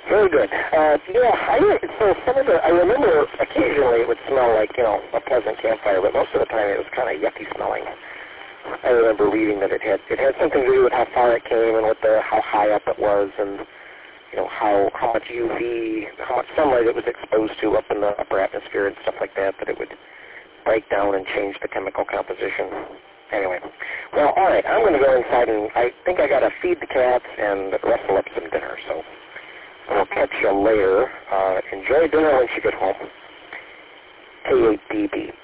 Very good. So some of I remember occasionally it would smell like, a pleasant campfire, but most of the time it was kind of yucky smelling. I remember reading that it had something to do with how far it came and how high up it was, and how much UV, how much sunlight it was exposed to up in the upper atmosphere and stuff like that it would break down and change the chemical composition. Anyway, well, all right, I'm going to go inside, and I think I got to feed the cats and rustle up some dinner, so I'll catch you later. Enjoy dinner once you get home. K8DB.